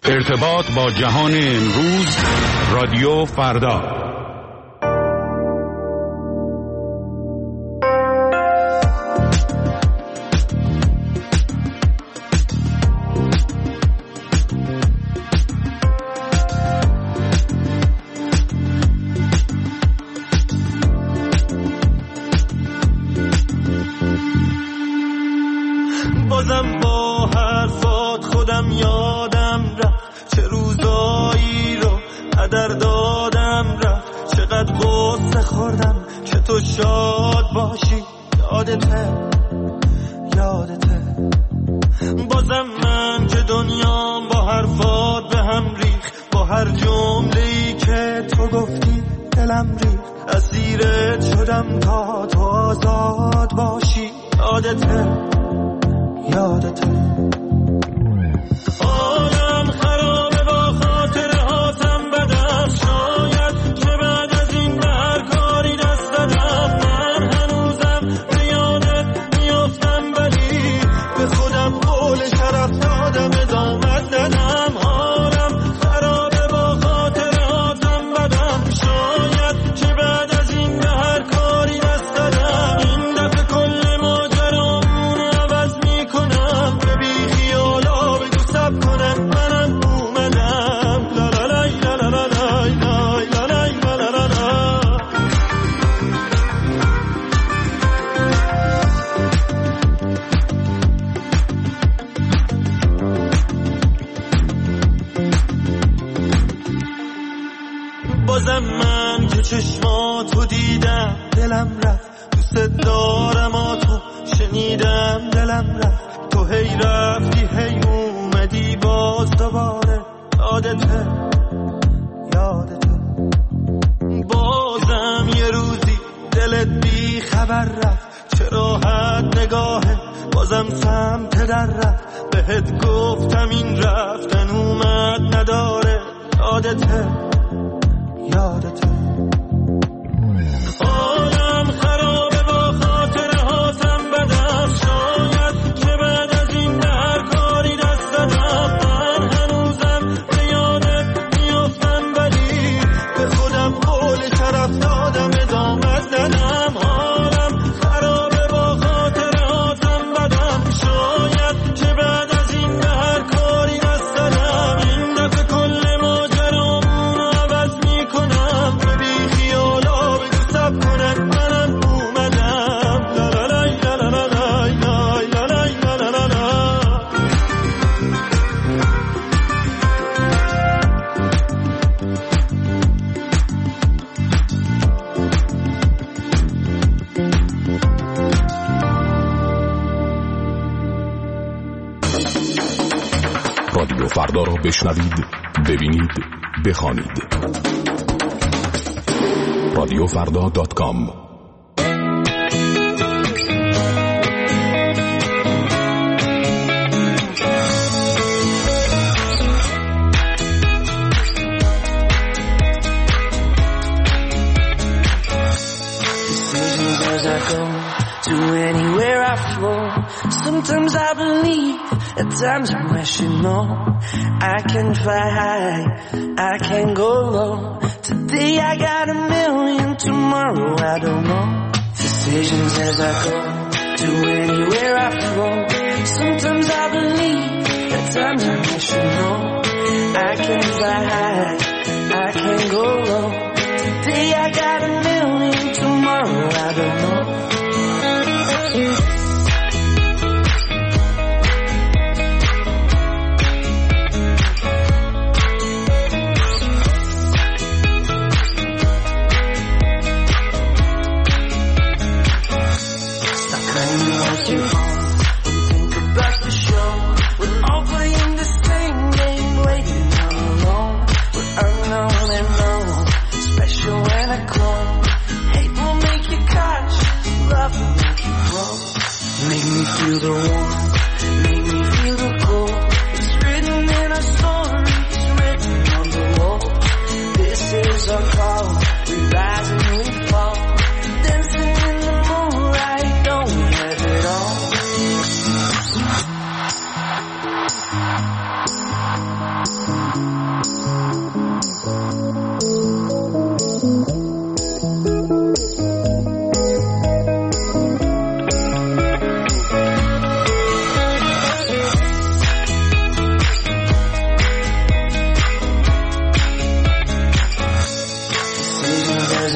ارتباط با جهان امروز، رادیو فردا. بازم با حرفات خودم یادم رفت، چه روزایی رو هدر دادم رفت، چقدر غصه خوردم که تو شاد باشی. یادته بازم من که دنیام با حرفات به هم ریخت، با هر جمله‌ای که تو گفتی دلم ریخت، اسیرت شدم تا تو آزاد باشی. یادته عالم خرابه با خاطره هاتم بدم، شاید که بعد از این به هر کاری دست دادم. من هنوزم به یادت میافتم، ولی به خودم قول شرف دادم، ادامت دادم. عالم خرابه با خاطره هاتم بدم، شاید که بعد از این به هر کاری دست دادم. این دفعه کل ماجرامون عوض میکنم، به بی خیالا بگو سب کنم منم اومدم. لا لا لا لا لا لا لا لا لا لا لا. بازم من که چشماتو دیدم دلم رفت، دوست دارم تو شنیدم دلم رفت. تو هی رفتی هی اومدی باز دوباره. یادته بازم یه روزی دلت بی خبر رفت، چه راحت نگاهه بازم سمت در رفت. بهت گفتم این رفتن اومد نداره. یادته عالم خرابه با خاطره هاتم بدم، شاید که بعد از این به هر کاری دست دادم. من هنوزم به یادت میافتم، ولی به خودم قول شرف دادم، ادامت دادم. عالم خرابه با خاطره هاتم بدم، شاید که بعد از این به هر کاری دست دادم. این دفعه کل ماجرامون عوض میکنم، به بی خیالا بگو سب کنم منم اومدم. لا لا لا لا لا لا لا لا لا لا لا. رادیو فردا را بشنوید، ببینید، بخوانید. رادیوفردا.com. As I go to anywhere I flow, sometimes I believe, at times I'm rational. I can fly high, I can go low. Today I got a million, tomorrow I don't know. Decisions as I go to anywhere I flow. Sometimes I believe, at times I'm rational. I can fly high, I can go low. Today I got a million, tomorrow I don't know. Stop claiming what you own and think about the show. We're all playing the same game, waiting all alone. We're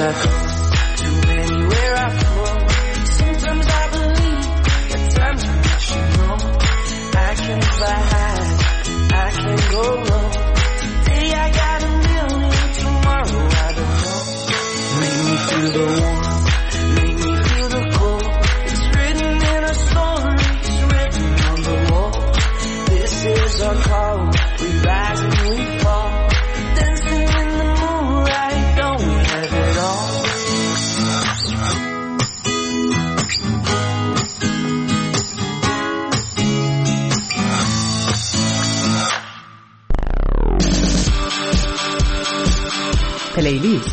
I go, to anywhere I flow. Sometimes I believe, at times I wish you know. I can fly high, I can go low. Today I got a million, tomorrow I don't know. Make me feel the warmth, make me feel the cold. It's written in a story, it's written on the wall. This is our call, we rise and we fall. Dancing in the moonlight, don't we have it all? پلیلیست.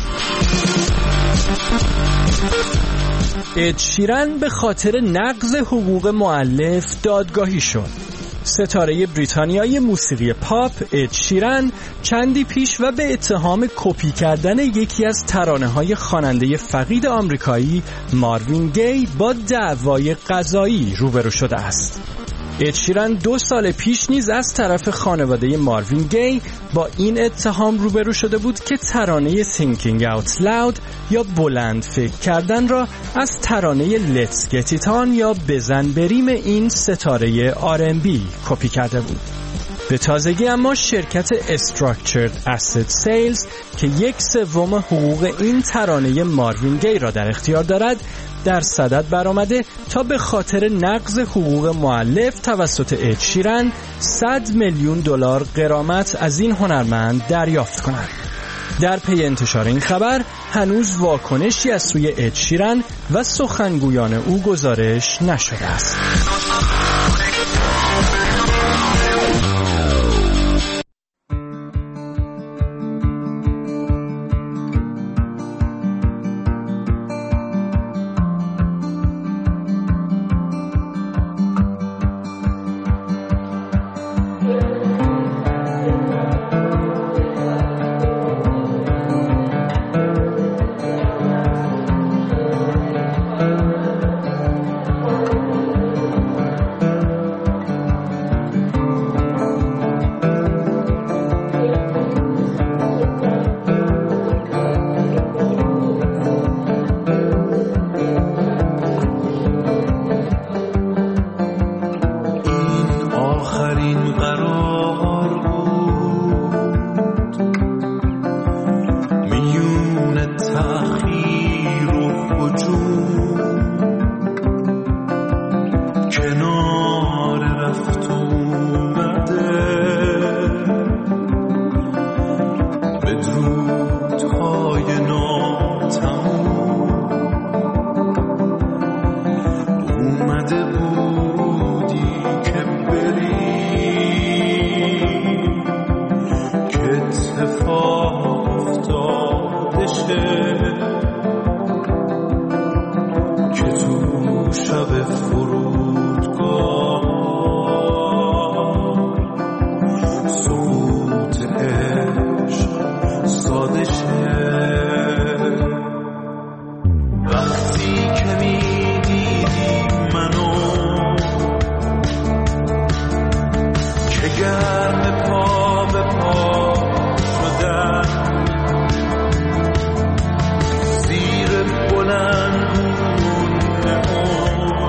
اد شیرن به خاطر نقض حقوق مؤلف دادگاهی شد. ستاره بریتانیایی موسیقی پاپ اد شیرن چندی پیش و به اتهام کپی کردن یکی از ترانه‌های خواننده فقید آمریکایی ماروین گی با دعوای قضایی روبرو شده است. اد شیرن 2 سال پیش نیز از طرف خانواده ماروین گی با این اتهام روبرو شده بود که ترانه Thinking Out Loud یا بلند فکر کردن را از ترانه Let's Get It On یا بزن بریم این ستاره R&B کپی کرده بود. به تازگی اما شرکت Structured Asset Sales که 1/3 حقوق این ترانه ماروین گی را در اختیار دارد در صدد برآمده تا به خاطر نقض حقوق مؤلف توسط اد شیرن $100 میلیون غرامت از این هنرمند دریافت کند. در پی انتشار این خبر هنوز واکنشی از سوی اد شیرن و سخنگویان او گزارش نشده است.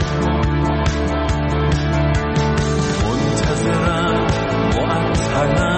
منتظرم معطلم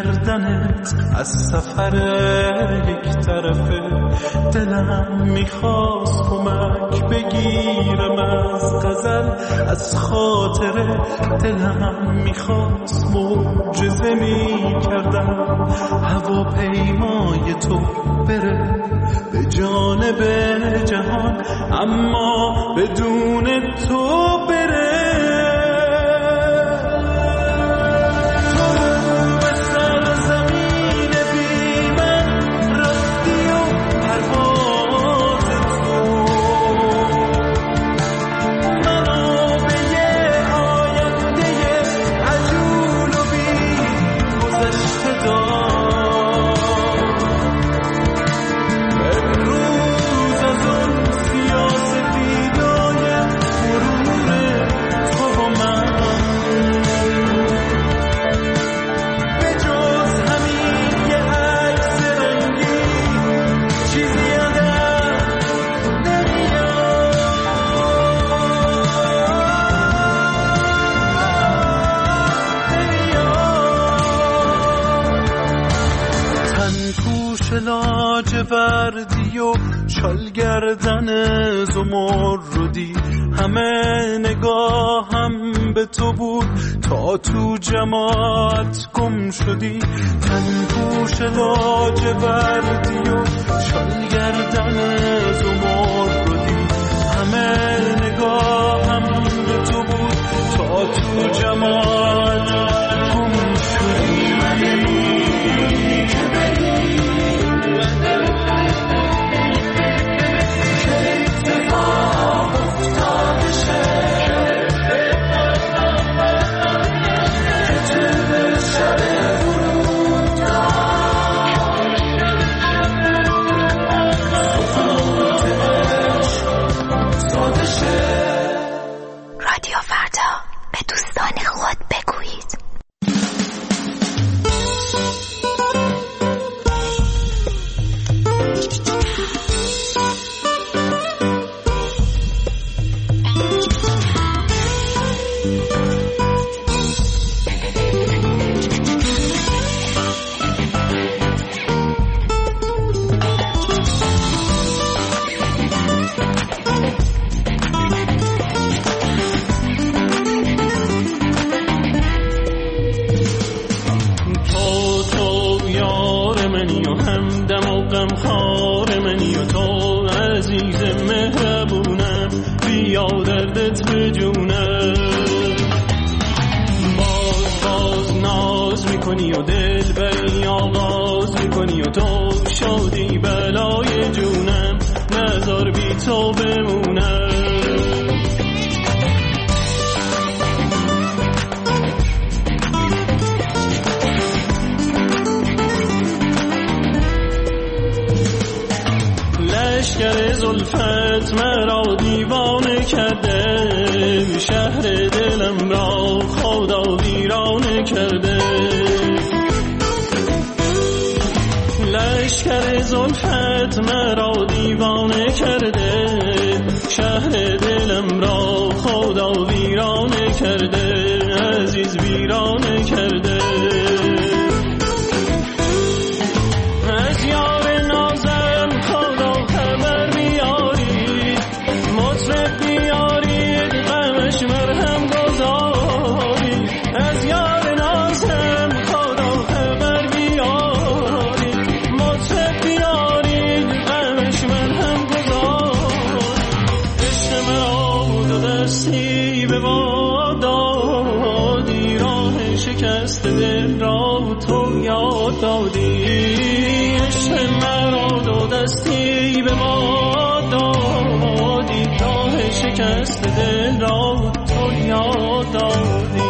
گردنت از سفر یک طرفه. دلم میخواست کمک بگیرم از غزل، از خاطره. دلم میخواست معجزه میکردم هواپیمای تو بره به جانب جهان، اما بدون تو بره. لاجوردی و شال گردن زمردی، همه نگاهم به تو بود تا تو جماعت گم شدی. تن پوش لاجوردی و شال گردن زمردی، همه نگاهم به تو بود تا تو جماعت گم شدی. رادیو فردا، به دوستان خود بگویید. لشکر زلفت مرا دیوانه کرده، شهر دلم را خدا ویرانه کرده. لشکر زلفت مرا دیوانه کرده، شهر دلم را خدا ویرانه کرده، عزیز ویرانه کرده. از یار نازم خدا خبر بیاری، مطرب بیاری غمش مرهم گذاری. از یار نازم خدا خبر بیاری، مطرب بیاری غمش مرهم گذاری. عشق مرا دو دستی به باد دادی، راه شکست دل را تو یاد دادی. مرا دو دستی به ما دادی، راه شکست دل را تو یاد دادی.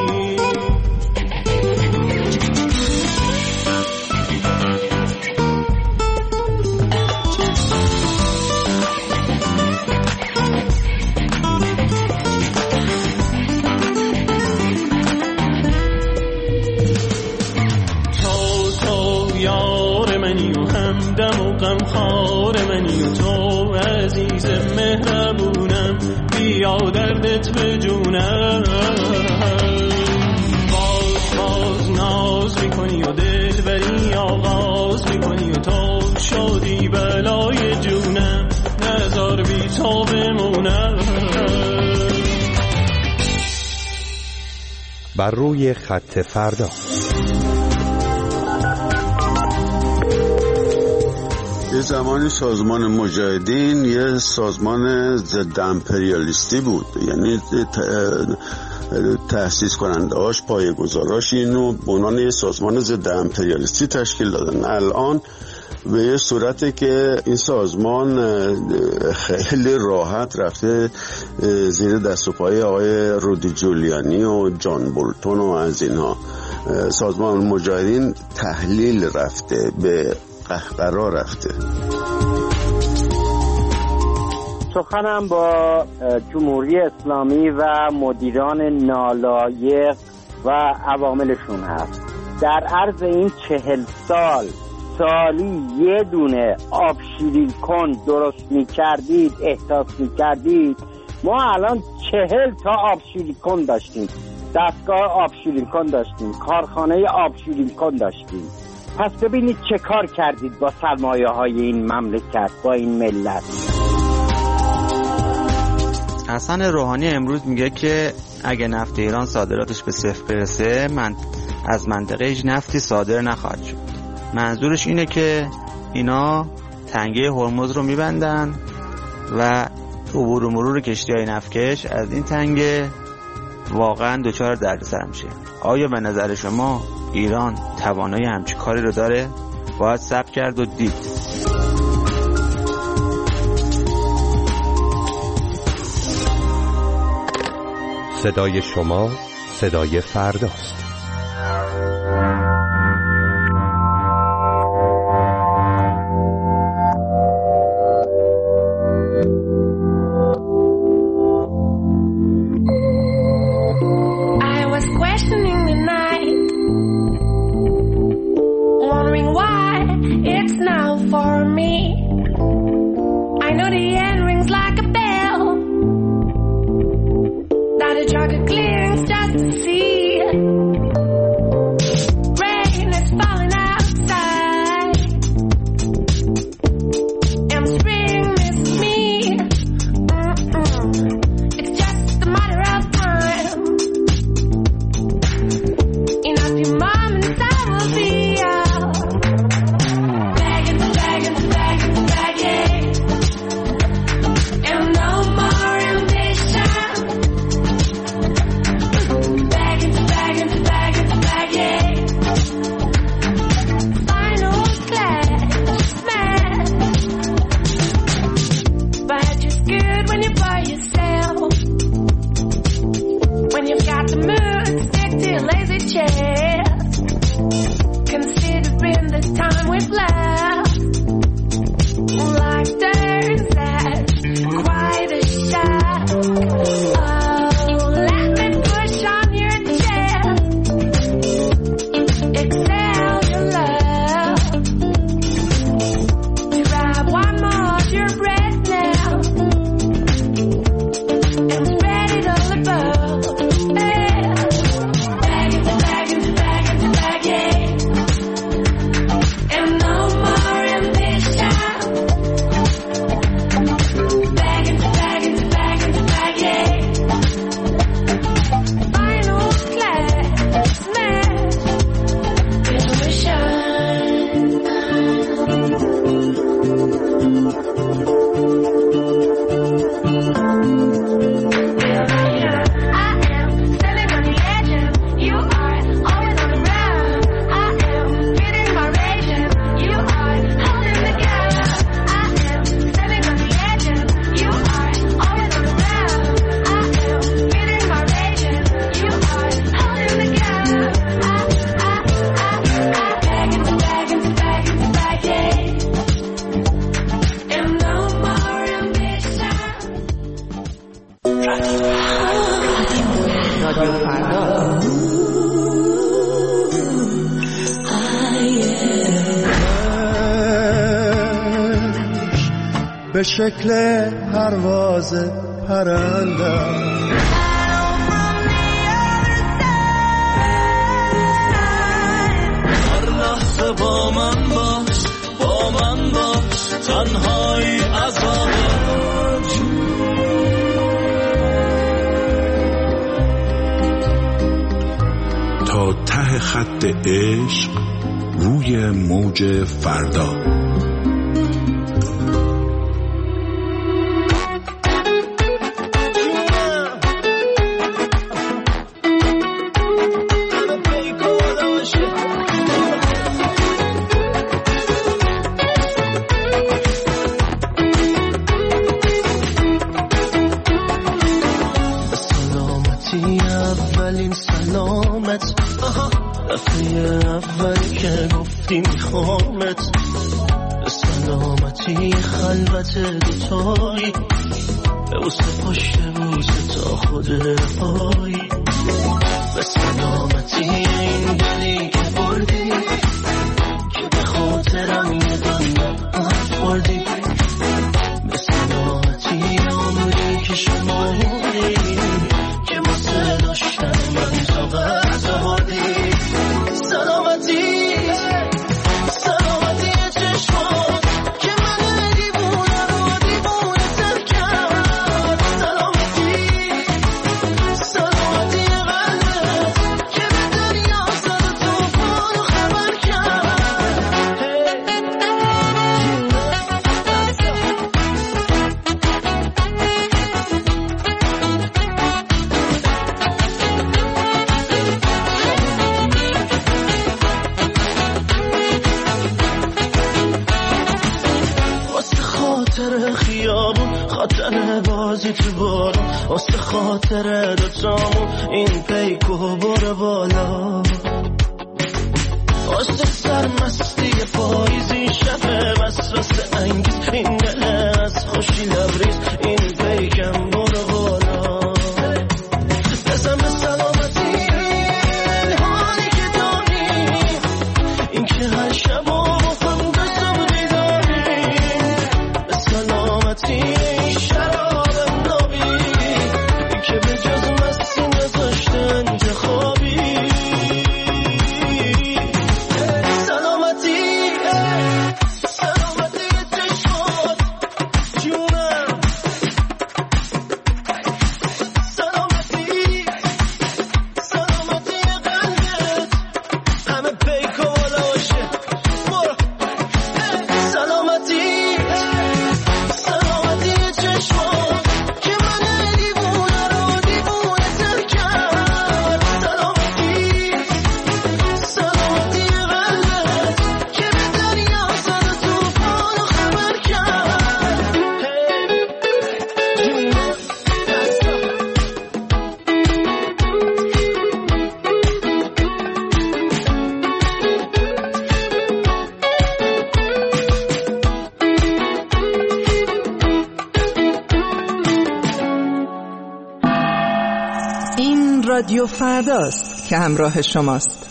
دم و غمخوار منی و تو عزیز مهربونم، بیا دردت به جونم. باز ناز میکنی و دل باز میکنی و تا شدی بلای جونم نظر بی تو بمونم. بر روی خط فردا. یه زمانی سازمان مجاهدین یه سازمان ضد امپریالیستی بود، یعنی تأسیس کننده‌اش پایه‌گذاراش اینو به عنوان یه سازمان ضد امپریالیستی تشکیل دادن. الان به یه صورته که این سازمان خیلی راحت رفته زیر دست و پای آقای رودی جولیانی و جان بولتون و از اینها. سازمان مجاهدین تحلیل رفته، به قهقرا رفته. سخنم با جمهوری اسلامی و مدیران نالایق و عواملشون هست. در عرض این 40 سال سالی یه دونه آب شیرین کن درست می‌کردید، احساس می‌کردید. ما الان 40 تا آب شیرین کن داشتیم، دستگاه آب شیرین کن داشتیم، کارخانه آب شیرین کن داشتیم. پس ببینید چه کار کردید با سرمایه‌های این مملکت، با این ملت. حسن روحانی امروز میگه که اگه نفت ایران صادراتش به صفر برسه از منطقه هیچ نفتی صادر نخواهد شد. منظورش اینه که اینا تنگه هرمز رو میبندن و عبور و مرور کشتی‌های نفتکش از این تنگه واقعا دچار دردسر میشه. آیا به نظر شما ایران توانایی همچین کاری رو داره؟ باید صبر کرد و دید. صدای شما صدای فرداست. به شکل پرواز پرنده هر لحظه لحظه با من باش، با من باش، تنهایی عذابه. تا ته خط عشق روی موج فردا. اولین سلامت، دفعه اولی که گفتی میخوامت، سلامتی خلوت دوتایی، به وسط پشت بوسه تا خود رفایی، به سلامتی این دلی که بردی، که به خاطرم یه دنیا بردی، به سلامتی عمری که شماردی، که واسه داشتن من طاقت آوردی. سلامتی سلامتی چشمات که من دیوونه رو دیوونه تر کرد. سلامتی سلامتی قلبت که به دریا زد طوفان رو خبر کرد. خاطر خیابون، خاطر بازی تو بارون، واسه خاطر دوتامون این پیکو بره بالا، واسه سرمستی پاییزی شب وسوسه انگیز، این دل از خوشی لبریز این پیکم بره بالا. دستم به سلامتی این حالی که داری، این که هر شب این شراب نابی که به جز مستی نذاشتن انتخابی. سلامتی سلامتی چشمات جونم، سلامتی سلامتی قلبت همه پیکو بالا باشه. سلامتی رادیو فرداست که همراه شماست.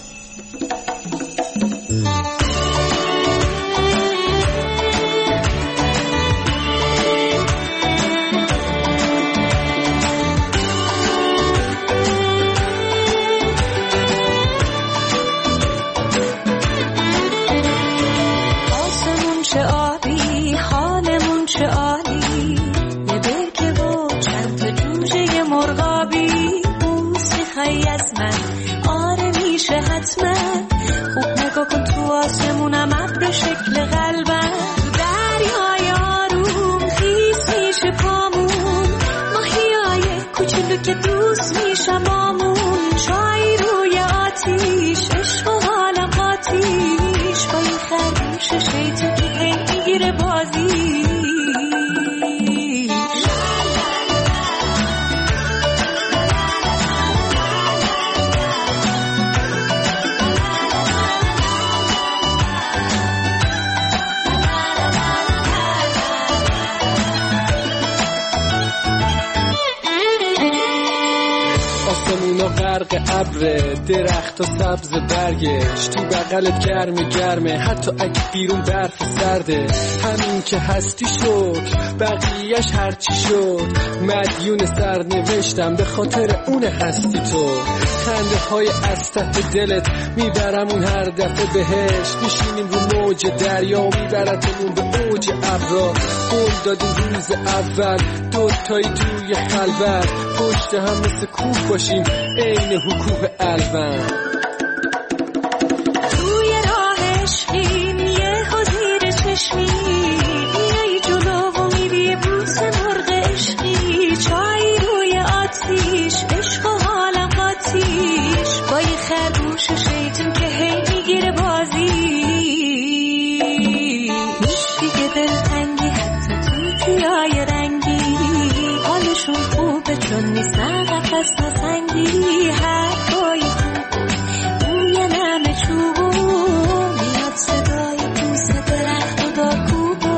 آسمون چه عالی، حالمون چه عالی، یه برکه و چند تا جوجه مرغابی، خیلی از من آره میشه حتما. خوب نگاه کن تو آسمونم ابر شکل قلبم، دریای آروم خیس میشه پامون، ماهیای کوچولو که دوست میشم بامون، چای روی آتیش عشق و حالم قاتیش، با این خرگوش شیطون که هی میگیره بازی. برق ابر، درخت و سبز برگش تو بغلت گرمه، حتی اگه بیرون برف سرده. همین که هستی شد بقیهش هرچی شد، مدیون سرنوشتم به خاطر اون هستی تو. خنده های از ته دلت میبرمون هر دفعه بهش، میشینیم رو موج دریا و میبرتمون به اوج ابرا. قول دادیم روز اول دوتایی توی خلوت، پشت هم مثل کوه باشیم عین حکوه الون. توی راه عشقیم یه حضیر چشمی، میای جلو و میری بوس مرغ عشقی. چای روی آتیش عشق و حالم قاتیش، با یه خرگوش شیطون که هی میگیره بازی. دیگه دلتنگی حتی تو تویای رنگی، حالشون خوبه چون نیستن قفص نسنگی. حرفای خوب بوی نم چوبو، میاد صدای پوست درخت و داکوبو.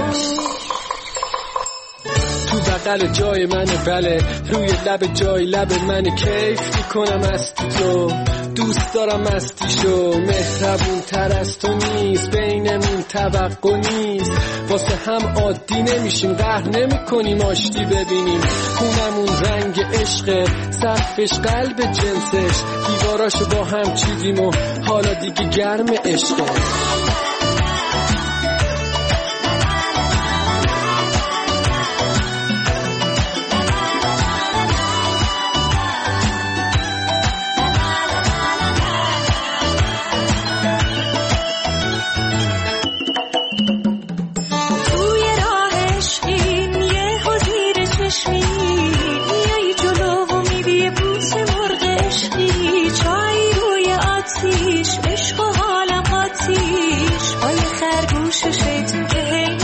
تو بغل جای منه بله، روی لب جای لب منه، کیف میکنم از تو، دوست دارم مستیشو. مهربون تر از تو نیست، بینمون توقع نیست، واسه هم عادی نمیشیم، قهر نمی کنیم آشتی ببینیم. خونمون رنگ عشق، سقفش قلب جنسش، دیواراشو با هم چیدیم و حالا دیگه گرم عشقه. عشق و حالم آتیش، با یه خرگوش شیطون که هی